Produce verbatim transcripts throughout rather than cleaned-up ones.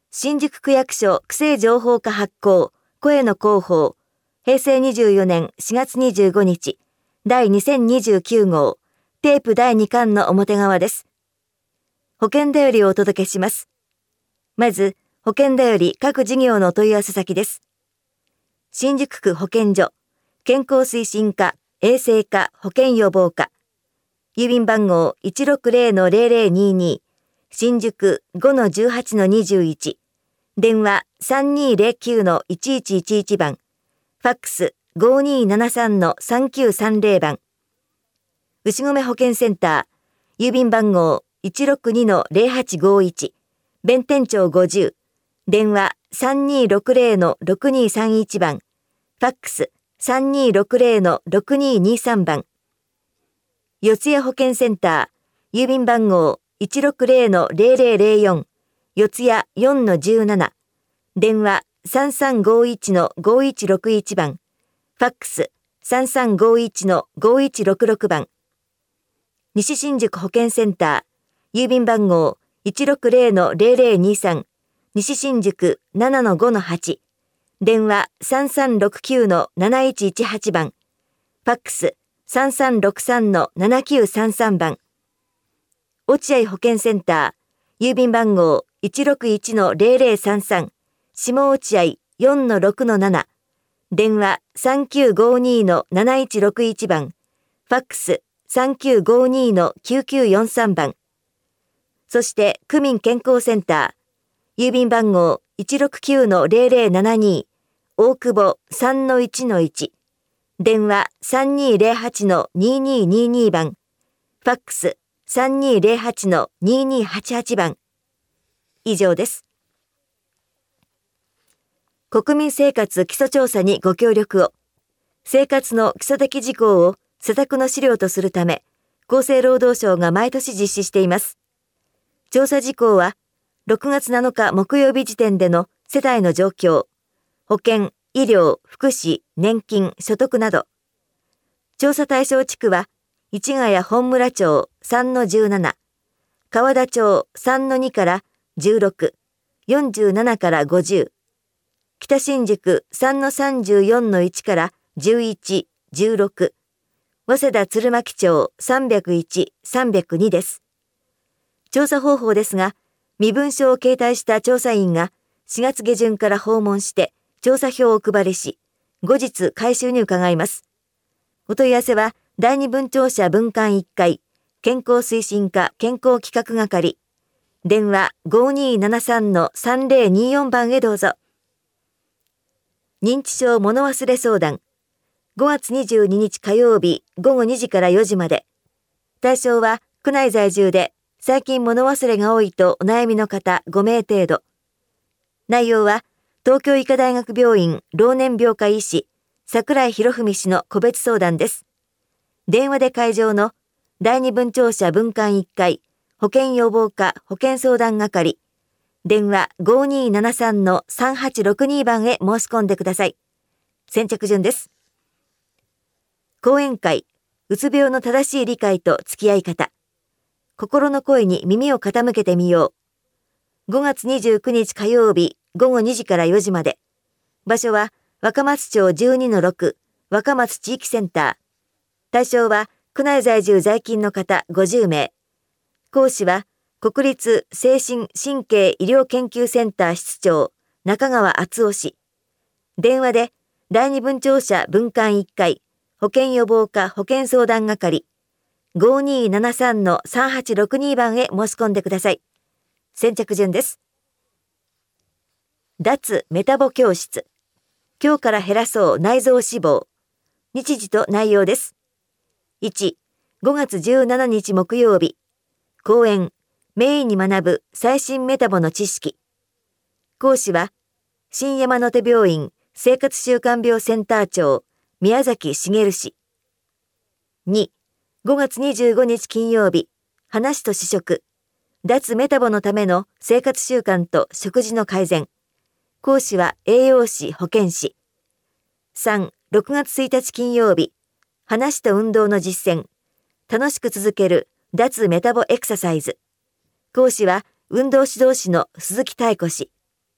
新宿区役所区政情報課発行声の広報へいせいにじゅうよねんしがつにじゅうごにち第にせんにじゅうきゅうごうテープだいにかんの表側です。保険だよりをお届けします。まず保険だより各事業のお問い合わせ先です。新宿区保健所健康推進課衛生課保健予防課郵便番号 いちろくぜろのぜろぜろにに 新宿 ごのじゅうはちのにじゅういち 電話 さんにーぜろきゅうのいちいちいちいち 番ファックス ごにーななさんのさんきゅうさんぜろ 番牛込保健センター郵便番号 いちろくにのぜろはちごいち 弁天町ごじゅう電話 さんにーろくぜろのろくにーさんいち 番ファックス さんにーろくぜろのろくにーにさん 番四谷保健センター郵便番号 いちろくぜろのぜろぜろぜろよん 四谷 よんのじゅうなな電話 さんさんごいちのごいちろくいち 番ファックス さんさんごいちのごいちろくろく 番西新宿保健センター郵便番号 いちろくぜろのぜろぜろにさん 西新宿 ななのごのはち電話 さんさんろくきゅうのなないちいちはち 番ファックス さんさんろくさんのななきゅうさんさん 番落合保健センター郵便番号 いちろくいちのぜろぜろさんさん 下落合 よんのろくのなな電話 さんきゅうごにのなないちろくいち 番ファックス さんきゅうごにのきゅうきゅうよんさん 番そして区民健康センター郵便番号 いちろくきゅうのぜろぜろななに大久保 さんのいちのいち電話 さんにーぜろはちのににーにーにー 番ファックス さんにーぜろはちのににーはちはち 番以上です。国民生活基礎調査にご協力を。生活の基礎的事項を施策の資料とするため厚生労働省が毎年実施しています。調査事項はろくがつなのか木曜日時点での世帯の状況、保険、医療、福祉、年金、所得など。調査対象地区は、市ヶ谷本村町 さんのじゅうなな、河田町 さんのにからじゅうろく、よんじゅうななからごじゅう、北新宿 さんのさんじゅうよんのいちからじゅういち、じゅうろく、早稲田鶴巻町さんびゃくいち、さんびゃくにです。調査方法ですが、身分証を携帯した調査員がしがつげじゅんから訪問して調査票をお配りし、後日回収に伺います。お問い合わせは第二分庁舎分館いっかい健康推進課健康企画係電話 ごにーななさんのさんぜろによん 番へどうぞ。認知症物忘れ相談ごがつにじゅうににち火曜日ごごにじからよじまで。対象は区内在住で最近物忘れが多いとお悩みの方ごめい程度。内容は東京医科大学病院老年病科医師櫻井博文氏の個別相談です。電話で会場の第二分庁舎分館いっかい保健予防課保健相談係電話 ごにーななさんのさんはちろくに 番へ申し込んでください。先着順です。講演会うつ病の正しい理解と付き合い方心の声に耳を傾けてみよう。ごがつにじゅうくにち火曜日ごごにじからよじまで。場所は若松町 じゅうにのろく 若松地域センター。対象は区内在住在勤の方ごじゅうめい。講師は国立精神神経医療研究センター室長中川敦夫氏。電話で第二分庁舎分館いっかい保健予防課保健相談係ごにーななさんのさんはちろくに 番へ申し込んでください。先着順です。脱メタボ教室今日から減らそう内臓脂肪日時と内容です。いち、ごがつじゅうしちにち木曜日講演名医に学ぶ最新メタボの知識講師は新山手病院生活習慣病センター長宮崎茂氏。に、ごがつにじゅうごにち金曜日話と試食脱メタボのための生活習慣と食事の改善講師は栄養士保健師。さん、ろくがつついたち金曜日話と運動の実践楽しく続ける脱メタボエクササイズ講師は運動指導士の鈴木妙子氏。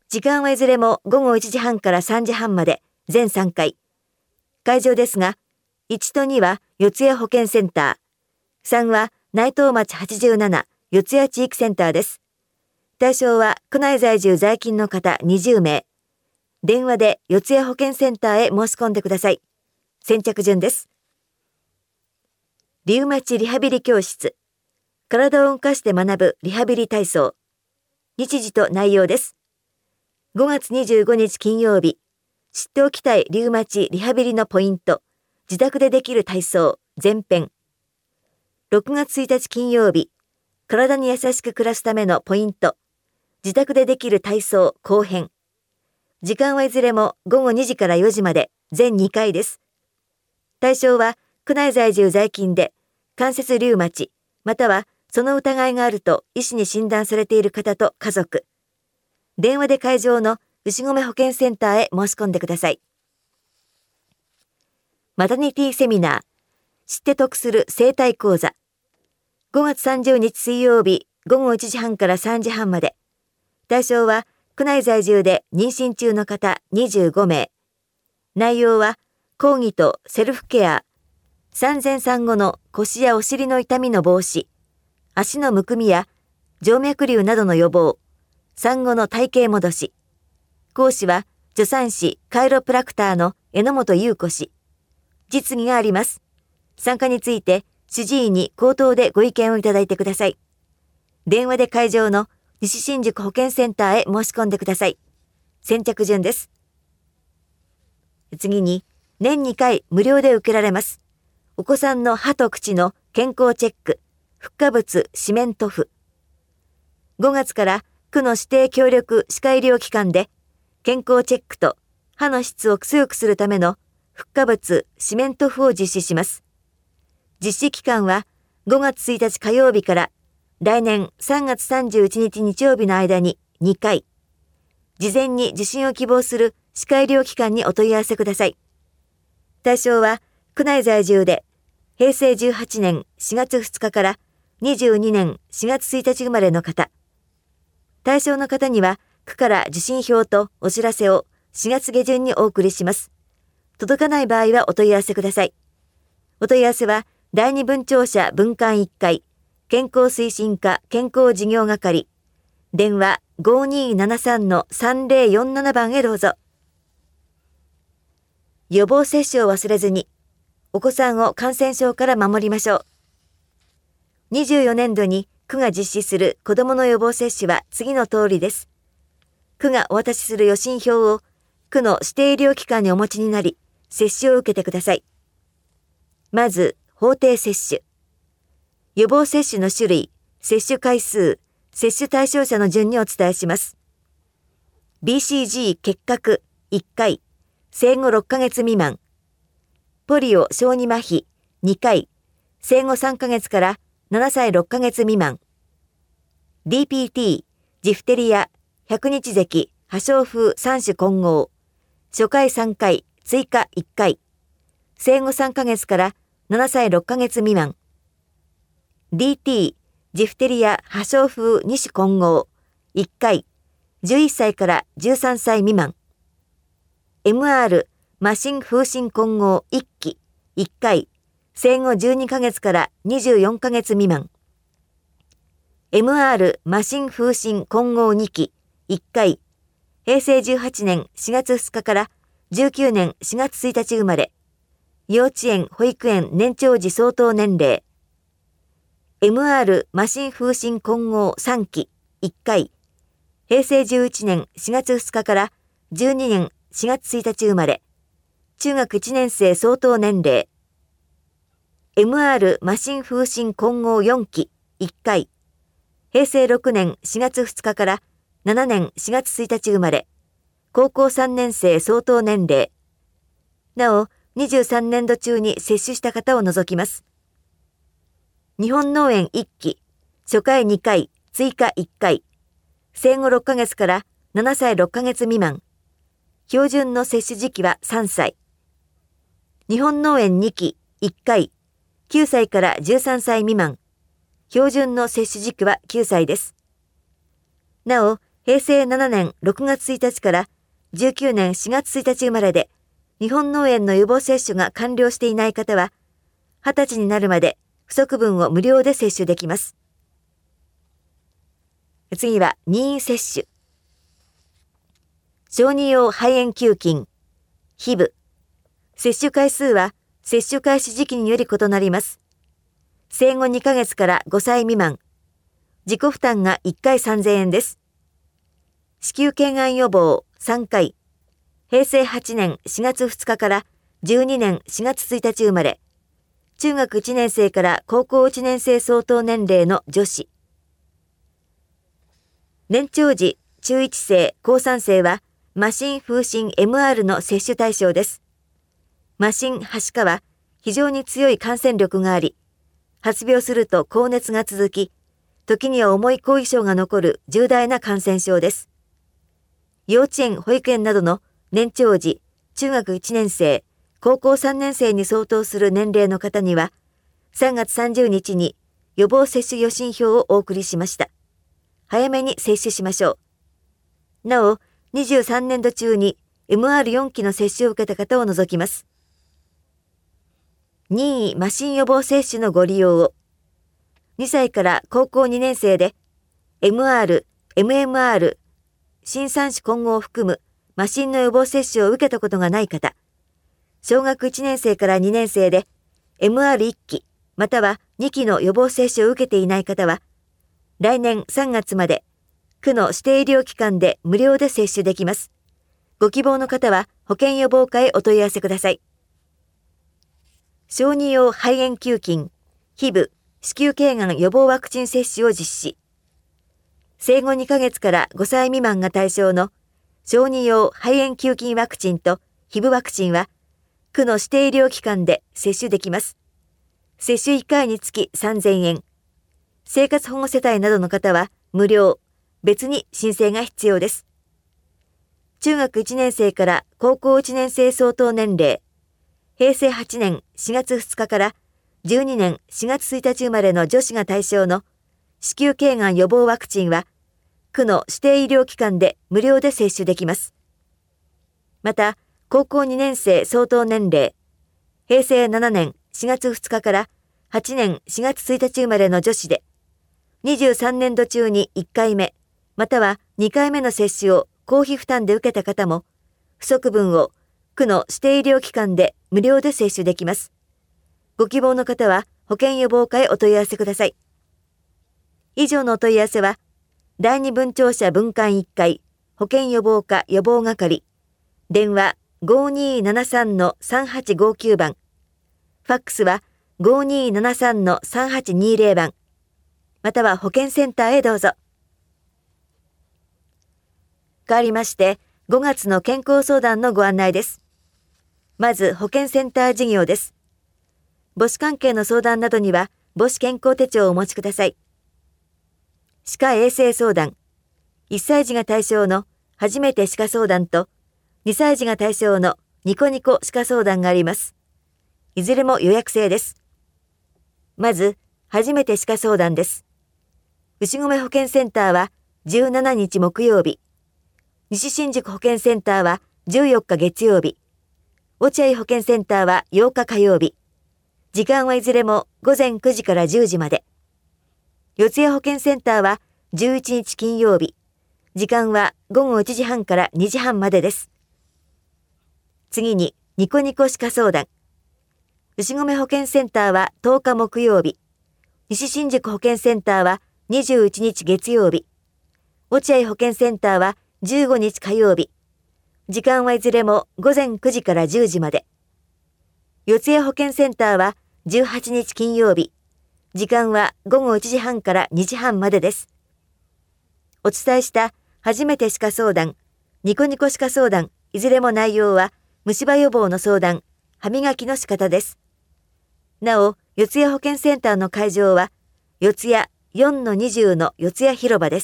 時間はいずれもごごいちじはんからさんじはんまで全さんかい。会場ですが、いちとには四谷保健センター、さんは内藤町はちじゅうなな四谷地域センターです。対象は区内在住在勤の方にじゅうめい。電話で四谷保健センターへ申し込んでください。先着順です。リウマチリハビリ教室。体を動かして学ぶリハビリ体操。日時と内容です。ごがつにじゅうごにち金曜日。知っておきたいリウマチリハビリのポイント。自宅でできる体操前編。ろくがつついたち金曜日。体に優しく暮らすためのポイント。自宅でできる体操後編。時間はいずれもごごにじからよじまで全にかいです。対象は区内在住在勤で関節リウマチまたはその疑いがあると医師に診断されている方と家族。電話で会場の牛込保健センターへ申し込んでください。マタニティセミナー。知って得する生体講座。ごがつさんじゅうにち水曜日ごごいちじはんからさんじはんまで。対象は区内在住で妊娠中の方にじゅうごめい。内容は講義とセルフケア、産前産後の腰やお尻の痛みの防止、足のむくみや静脈瘤などの予防、産後の体型戻し。講師は助産師カイロプラクターの榎本優子氏。実技があります。参加について主治医に口頭でご意見をいただいてください。電話で会場の西新宿保健センターへ申し込んでください。先着順です。次に、年にかい無料で受けられます。お子さんの歯と口の健康チェック、フッ化物四面塗布。ごがつから区の指定協力歯科医療機関で健康チェックと歯の質を強くするためのフッ化物四面塗布を実施します。実施期間はごがつついたち火曜日から来年さんがつさんじゅういちにち日曜日の間ににかい。事前に受診を希望する歯科医療機関にお問い合わせください。対象は区内在住でへいせいじゅうはちねんしがつふつかからにじゅうにねんしがつついたち生まれの方。対象の方には区から受診票とお知らせをしがつげじゅんにお送りします。届かない場合はお問い合わせください。お問い合わせは第二分庁舎分館いっかい健康推進課健康事業係電話 ごにーななさんのさんぜろよんなな 番へどうぞ。予防接種を忘れずにお子さんを感染症から守りましょう。にじゅうよねんどに区が実施する子どもの予防接種は次の通りです。区がお渡しする予診票を区の指定医療機関にお持ちになり接種を受けてください。まず法定接種。予防接種の種類、接種回数、接種対象者の順にお伝えします。ビーシージー 結核いっかい、生後ろっかげつ未満。ポリオ小児麻痺にかい、生後さんかげつからななさいろっかげつ未満。ディーピーティー、ジフテリア、百日咳、破傷風さん種混合。初回さんかい、追加いっかい。生後さんかげつからななさいろっかげつ未満。ディーティー、ジフテリア破傷風に種混合いっかい、じゅういっさいからじゅうさんさい未満。エムアール 麻疹風疹混合いっきいっかい、生後じゅうにかげつからにじゅうよんかげつ未満。エムアール 麻疹風疹混合にきいっかい、へいせいじゅうはちねんしがつふつかからじゅうきゅうねんしがつついたち生まれ。幼稚園保育園年長児相当年齢。エムアール 麻疹風疹混合さんきいっかい、へいせいじゅういちねんしがつふつかからじゅうにねんしがつついたち生まれ。中学いちねん生相当年齢。エムアール 麻疹風疹混合よんきいっかい、へいせいろくねんしがつふつかからななねんしがつついたち生まれ。高校さんねん生相当年齢。なお、にじゅうさんねんど中に接種した方を除きます。日本脳炎いっき、初回にかい、追加いっかい、生後ろっかげつからななさいろっかげつ未満。標準の接種時期はさんさい。日本脳炎にきいっかい、きゅうさいからじゅうさんさい未満。標準の接種時期はきゅうさいです。なお、 へいせいななねんろくがつついたちからじゅうきゅうねんしがつついたち生まれで、日本脳炎の予防接種が完了していない方は、はたちになるまで不足分を無料で接種できます。次は任意接種。小児用肺炎球菌、ヒブ。接種回数は接種開始時期により異なります。生後にかげつからごさい未満。自己負担がいっかいさんぜんえんです。子宮頸がん予防さんかい。へいせいはちねんしがつふつかからじゅうにねんしがつついたち生まれ。中学いちねんせいから高校いちねんせい相当年齢の女子。年長児、中いちせい、高さんせいは、麻疹風疹 エムアール の接種対象です。麻疹はしかは非常に強い感染力があり、発病すると高熱が続き、時には重い後遺症が残る重大な感染症です。幼稚園、保育園などの年長児、中学いちねんせい、高校さんねんせいに相当する年齢の方には、さんがつさんじゅうにちに予防接種予診票をお送りしました。早めに接種しましょう。なお、にじゅうさんねんど中に エムアールよん 期の接種を受けた方を除きます。任意麻疹予防接種のご利用を。にさいから高校にねんせいで エムアール、エムエムアール、新三種混合を含む麻疹の予防接種を受けたことがない方、小学いちねんせいからにねんせいで エムアールいっ 期またはにきの予防接種を受けていない方は、来年さんがつまで区の指定医療機関で無料で接種できます。ご希望の方は保健予防課へお問い合わせください。小児用肺炎球菌、ヒブ、子宮頸がん予防ワクチン接種を実施。生後にかげつからごさい未満が対象の小児用肺炎球菌ワクチンとヒブワクチンは、区の指定医療機関で接種できます。接種いっかいにつきさんぜんえん。生活保護世帯などの方は無料、別に申請が必要です。中学いちねんせいから高校いちねんせい相当年齢、へいせいはちねんしがつふつかからじゅうにねんしがつついたち生まれの女子が対象の子宮頸がん予防ワクチンは、区の指定医療機関で無料で接種できます。また、高校にねんせい相当年齢、へいせいななねんしがつふつかからはちねんしがつついたち生まれの女子で、にじゅうさんねんど中にいっかいめ、またはにかいめの接種を公費負担で受けた方も、不足分を区の指定医療機関で無料で接種できます。ご希望の方は保健予防課へお問い合わせください。以上のお問い合わせは、第二分庁舎分館いっかい保健予防課予防係、電話 ごーにーななさんのさんはちごきゅう 番、ファックスは ごーにーななさんのさんはちにーぜろ 番、または保健センターへどうぞ。変わりまして、ごがつの健康相談のご案内です。まず、保健センター事業です。母子関係の相談などには、母子健康手帳をお持ちください。歯科衛生相談。いっさい児が対象の初めて歯科相談と、にさい児が対象のニコニコ歯科相談があります。いずれも予約制です。まず、初めて歯科相談です。牛込保健センターはじゅうしちにち木曜日。西新宿保健センターはじゅうよっか月曜日。落合保健センターはようか火曜日。時間はいずれもごぜんくじからじゅうじまで。四谷保健センターはじゅういちにち金曜日。時間はごごいちじはんからにじはんまでです。次に、ニコニコ歯科相談。牛込保健センターはとおか木曜日。西新宿保健センターはにじゅういちにち月曜日。落合保健センターはじゅうごにち火曜日。時間はいずれもごぜんくじからじゅうじまで。四谷保健センターはじゅうはちにち金曜日。時間はごごいちじはんからにじはんまでです。お伝えした初めて歯科相談、ニコニコ歯科相談、いずれも内容は虫歯予防の相談、歯磨きの仕方です。なお、四谷保健センターの会場は、四谷 よんのにじゅう の四谷広場です。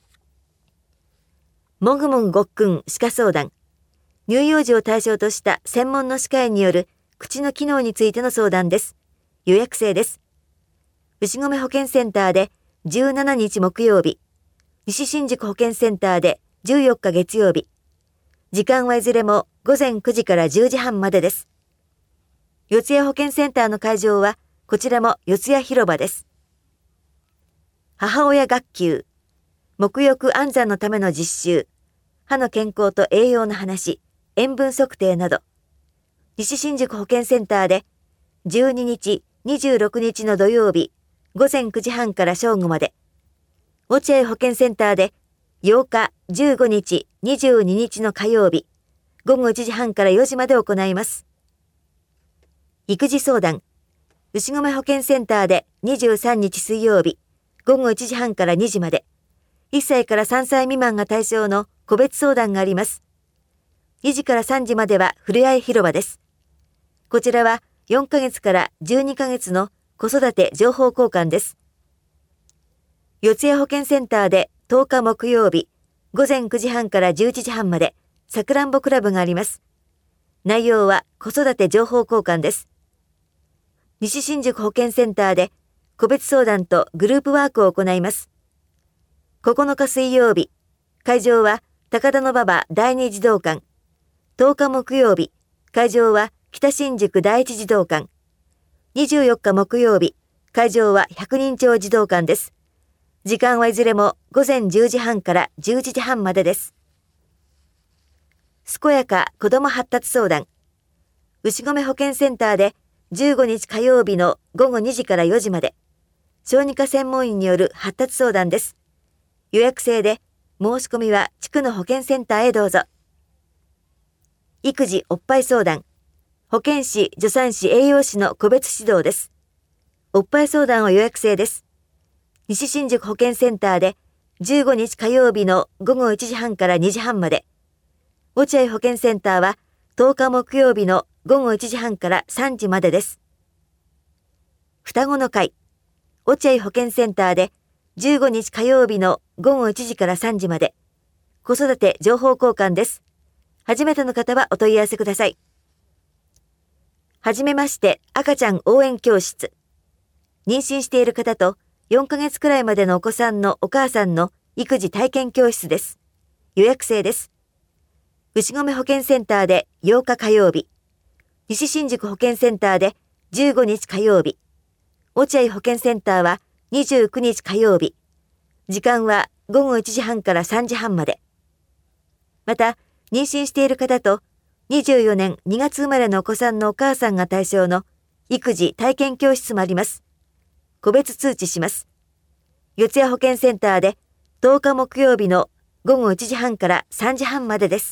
もぐもぐごっくん歯科相談。乳幼児を対象とした専門の歯科医による口の機能についての相談です。予約制です。牛込保健センターでじゅうしちにち木曜日。 西新宿保健センターでじゅうよっか月曜日。時間はいずれもごぜんくじからじゅうじはんまでです。四谷保健センターの会場は、こちらも四谷広場です。母親学級、沐浴安産のための実習、歯の健康と栄養の話、塩分測定など、西新宿保健センターでじゅうににち、にじゅうろくにちの土曜日、ごぜんくじはんから正午まで、落合保健センターでようか、じゅうごにち、にじゅうににちの火曜日、ごごいちじはんからよじまで行います。育児相談、牛込保健センターでにじゅうさんにち水曜日、ごごいちじはんからにじまで、いっさいからさんさい未満が対象の個別相談があります。にじからさんじまではふれあい広場です。こちらはよんかげつからじゅうにかげつの子育て情報交換です。四谷保健センターでとおか木曜日、ごぜんくじはんからじゅういちじはんまで、さくらんぼクラブがあります。内容は子育て情報交換です。西新宿保健センターで個別相談とグループワークを行います。ここのか水曜日、会場は高田馬場第二児童館。とおか木曜日、会場は北新宿第一児童館。にじゅうよっか木曜日、会場は百人町児童館です。時間はいずれもごぜんじゅうじはんからじゅういちじはんまでです。健やか子ども発達相談。牛込保健センターでじゅうごにち火曜日のごごにじからよじまで、小児科専門医による発達相談です。予約制で、申し込みは地区の保健センターへどうぞ。育児おっぱい相談。保健師、助産師、栄養士の個別指導です。おっぱい相談は予約制です。西新宿保健センターでじゅうごにち火曜日のごごいちじはんからにじはんまで。落合保健センターはとおか木曜日のごごいちじはんからさんじまでです。双子の会。落合保健センターでじゅうごにち火曜日のごごいちじからさんじまで。子育て情報交換です。初めての方はお問い合わせください。はじめまして赤ちゃん応援教室。妊娠している方とよんかげつくらいまでのお子さんのお母さんの育児体験教室です。予約制です。牛込保健センターでようか火曜日。西新宿保健センターでじゅうごにち火曜日。落合保健センターはにじゅうくにち火曜日。時間はごごいちじはんからさんじはんまで。また、妊娠している方とにじゅうよねんにがつ生まれのお子さんのお母さんが対象の育児体験教室もあります。個別通知します。四谷保健センターでとおか木曜日のごごいちじはんからさんじはんまでです。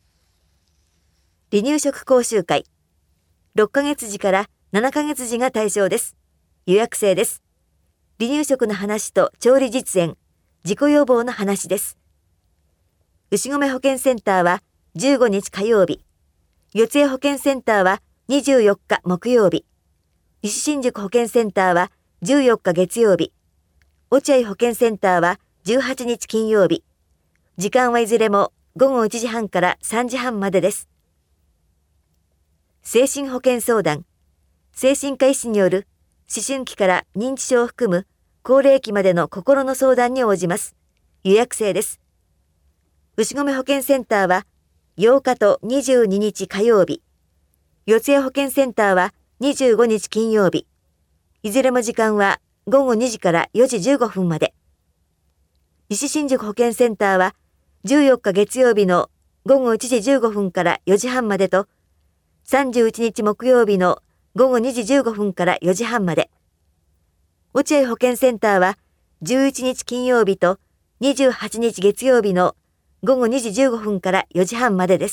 離乳食講習会。ろっかげつじからななかげつじが対象です。予約制です。離乳食の話と調理実演、自己予防の話です。牛込保健センターはじゅうごにち火曜日。四谷保健センターはにじゅうよっか木曜日。西新宿保健センターはじゅうよっか月曜日。落合保健センターはじゅうはちにち金曜日。時間はいずれもごごいちじはんからさんじはんまでです。精神保健相談。精神科医師による思春期から認知症を含む高齢期までの心の相談に応じます。予約制です。牛込保健センターはようかとにじゅうににち火曜日。四谷保健センターはにじゅうごにち金曜日。いずれも時間はごごにじからよじじゅうごふんまで。西新宿保健センターはじゅうよっか月曜日のごごいちじじゅうごふんからよじはんまでと、さんじゅういちにち木曜日のごごにじじゅうごふんからよじはんまで。落合保健センターはじゅういちにち金曜日とにじゅうはちにち月曜日のごごにじじゅうごふんからよじはんまでです。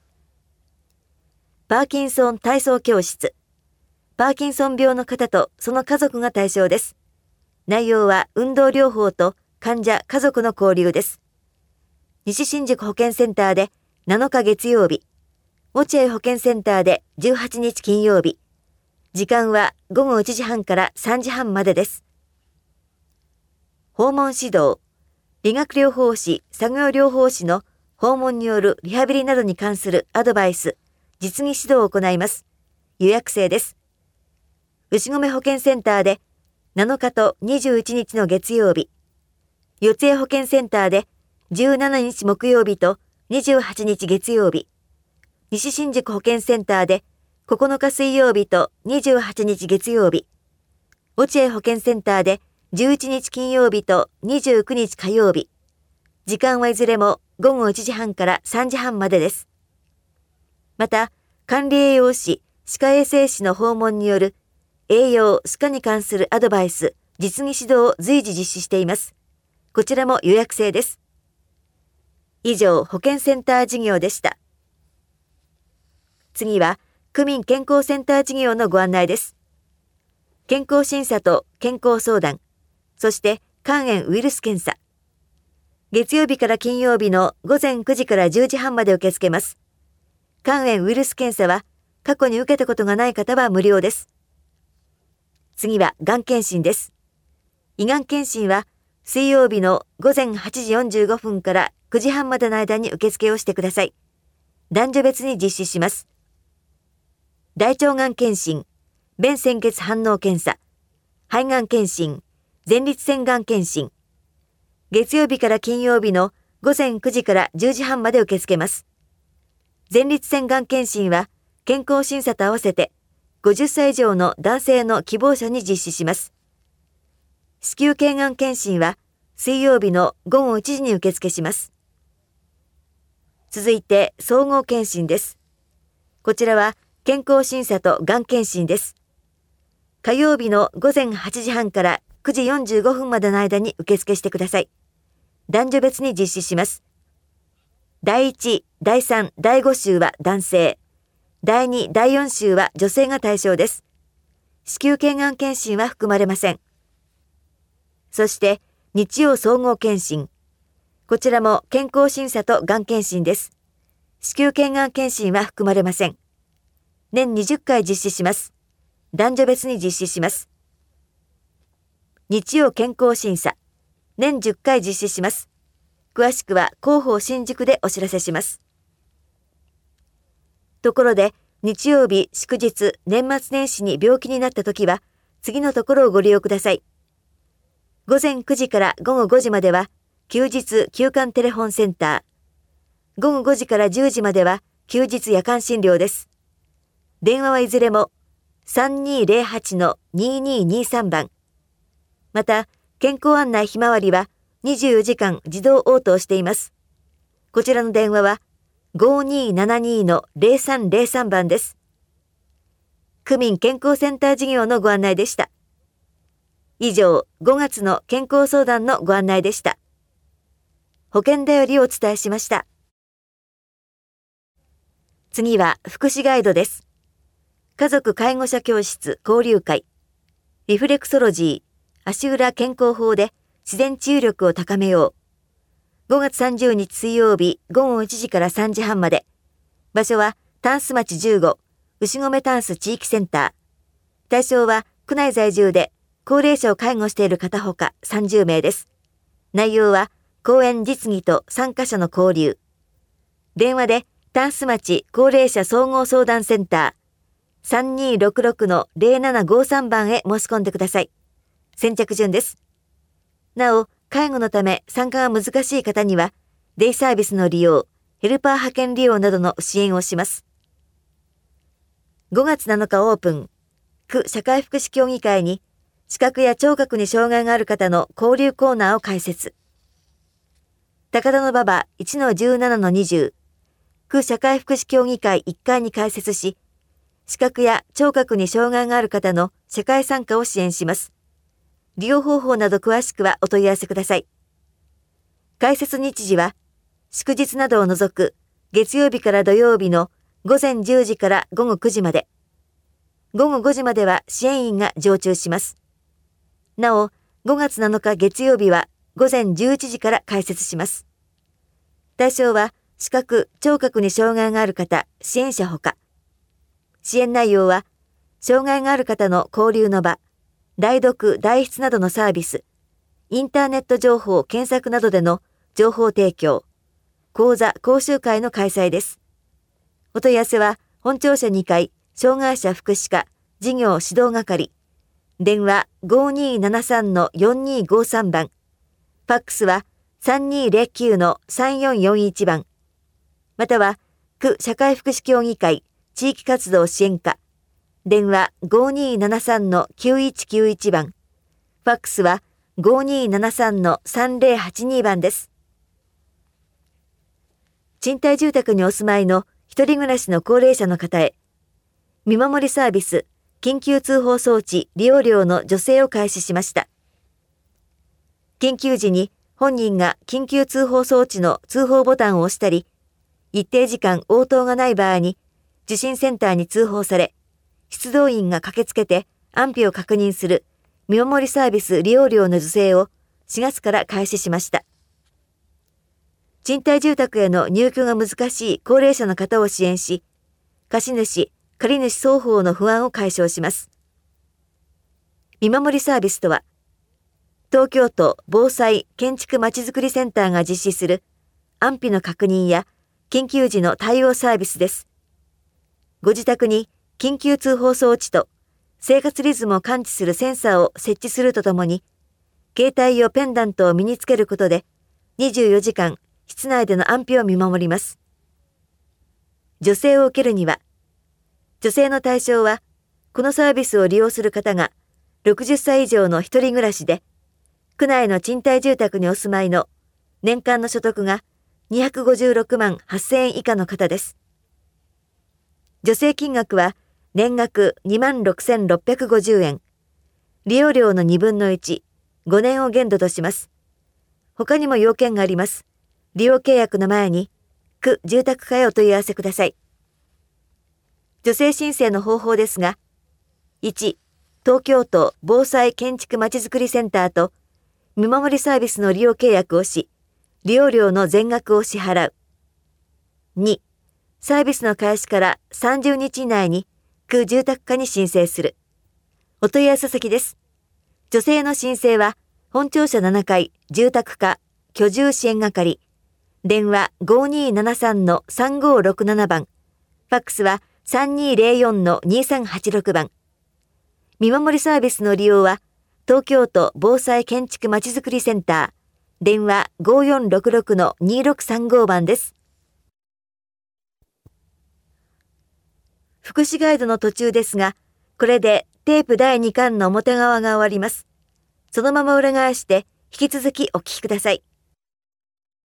パーキンソン体操教室。パーキンソン病の方とその家族が対象です。内容は運動療法と患者家族の交流です。西新宿保健センターでなのか月曜日。落合保健センターでじゅうはちにち金曜日。時間はごごいちじはんからさんじはんまでです。訪問指導。理学療法士、作業療法士の訪問によるリハビリなどに関するアドバイス、実技指導を行います。予約制です。牛込保健センターでなのかとにじゅういちにちの月曜日。 四谷保健センターでじゅうしちにち木曜日とにじゅうはちにち月曜日、西新宿保健センターでここのか水曜日とにじゅうはちにち月曜日、落合保健センターでじゅういちにち金曜日とにじゅうくにち火曜日、時間はいずれもごごいちじはんからさんじはんまでです。また、管理栄養士、歯科衛生士の訪問による栄養・歯科に関するアドバイス、実技指導を随時実施しています。こちらも予約制です。以上、保健センター事業でした。次は、区民健康センター事業のご案内です。健康審査と健康相談、そして肝炎ウイルス検査。月曜日から金曜日のごぜんくじからじゅうじはんまで受け付けます。肝炎ウイルス検査は、過去に受けたことがない方は無料です。次は、がん検診です。胃がん検診は、水曜日のごぜんはちじよんじゅうごふんからくじはんまでの間に受付をしてください。男女別に実施します。大腸がん検診、便潜血反応検査、肺がん検診、前立腺がん検診。月曜日から金曜日のごぜんくじからじゅうじはんまで受け付けます。前立腺がん検診は健康審査と合わせてごじゅっさい以上の男性の希望者に実施します。子宮頸がん検診は水曜日のごごいちじに受付します。続いて総合検診です。こちらは健康審査とがん検診です。火曜日のごぜんはちじはんからくじよんじゅうごふんまでの間に受付してください。男女別に実施します。だいいち、だいさん、だいご週は男性。だいに、だいよん週は女性が対象です。子宮頸がん検診は含まれません。そして日曜総合検診。こちらも健康審査とがん検診です。子宮頸がん検診は含まれません。年にじゅっかい実施します。男女別に実施します。日曜健康審査。年じゅっかい実施します。詳しくは広報新宿でお知らせします。ところで、日曜日、祝日、年末年始に病気になったときは、次のところをご利用ください。ごぜんくじからごごごじまでは、休日休館テレフォンセンター。ごごごじからじゅうじまでは、休日夜間診療です。電話はいずれも、さんにーぜろはちのにーにーにーさん 番。また、健康案内ひまわりはにじゅうよじかん自動応答しています。こちらの電話はごにーななにーのぜろさんぜろさん 番です。区民健康センター事業のご案内でした。以上、ごがつの健康相談のご案内でした。保険だよりをお伝えしました。次は福祉ガイドです。家族介護者教室交流会、リフレクソロジー、足裏健康法で自然治癒力を高めよう。ごがつさんじゅうにち水曜日ごごいちじからさんじはんまで。場所はタンス町じゅうご、牛込タンス地域センター。対象は区内在住で高齢者を介護している方ほかさんじゅうめいです。内容は講演実技と参加者の交流。電話でタンス町高齢者総合相談センター さんにーろくろくのぜろななごさん 番へ申し込んでください。先着順です。なお、介護のため参加が難しい方には、デイサービスの利用、ヘルパー派遣利用などの支援をします。ごがつなのかオープン、区社会福祉協議会に、視覚や聴覚に障害がある方の交流コーナーを開設。高田馬場 いちのじゅうななのにじゅう、区社会福祉協議会いっかいに開設し、視覚や聴覚に障害がある方の社会参加を支援します。利用方法など詳しくはお問い合わせください。開設日時は、祝日などを除く月曜日から土曜日のごぜんじゅうじからごごくじまで。ごごごじまでは支援員が常駐します。なお、ごがつなのか月曜日はごぜんじゅういちじから開設します。対象は、視覚・聴覚に障害がある方、支援者ほか。支援内容は、障害がある方の交流の場、代読・代筆などのサービス、インターネット情報検索などでの情報提供、講座・講習会の開催です。お問い合わせは、本庁舎にかい、障害者福祉課、事業指導係、電話 ごにーななさんのよんにーごさん 番、 ファックスは さんにーぜろきゅうのさんよんよんいち 番、または区社会福祉協議会地域活動支援課、電話 ごにーななさんのきゅういちきゅういち 番、ファックスは ごにーななさんのさんぜろはちに 番です。賃貸住宅にお住まいの一人暮らしの高齢者の方へ、見守りサービス緊急通報装置利用料の助成を開始しました。緊急時に本人が緊急通報装置の通報ボタンを押したり、一定時間応答がない場合に受信センターに通報され、出動員が駆けつけて安否を確認する見守りサービス利用料の助成をしがつから開始しました。賃貸住宅への入居が難しい高齢者の方を支援し、貸主、借り主双方の不安を解消します。見守りサービスとは、東京都防災建築まちづくりセンターが実施する安否の確認や緊急時の対応サービスです。ご自宅に緊急通報装置と生活リズムを感知するセンサーを設置するとともに、携帯用ペンダントを身につけることでにじゅうよじかん室内での安否を見守ります。助成を受けるには、助成の対象は、このサービスを利用する方がろくじゅっさい以上の一人暮らしで、区内の賃貸住宅にお住まいの年間の所得がにひゃくごじゅうろくまんはっせんえん以下の方です。助成金額は年額にまんろくせんろっぴゃくごじゅうえん、利用料のにぶんのいち、ごねんを限度とします。他にも要件があります。利用契約の前に、区住宅課へお問い合わせください。助成申請の方法ですが、いち、東京都防災建築まちづくりセンターと見守りサービスの利用契約をし、利用料の全額を支払う。に、サービスの開始からさんじゅうにち以内に区住宅課に申請する。お問い合わせ先です。助成の申請は、本庁舎ななかい住宅課居住支援係、電話 ごにーななさんのさんごーろくなな 番、ファックスはさんにーぜろよんのにさんはちろく 番。見守りサービスの利用は、東京都防災建築まちづくりセンター、電話 ごよんろくろくのにろくさんご 番です。福祉ガイドの途中ですが、これでテープだいにかんの表側が終わります。そのまま裏返して、引き続きお聞きください。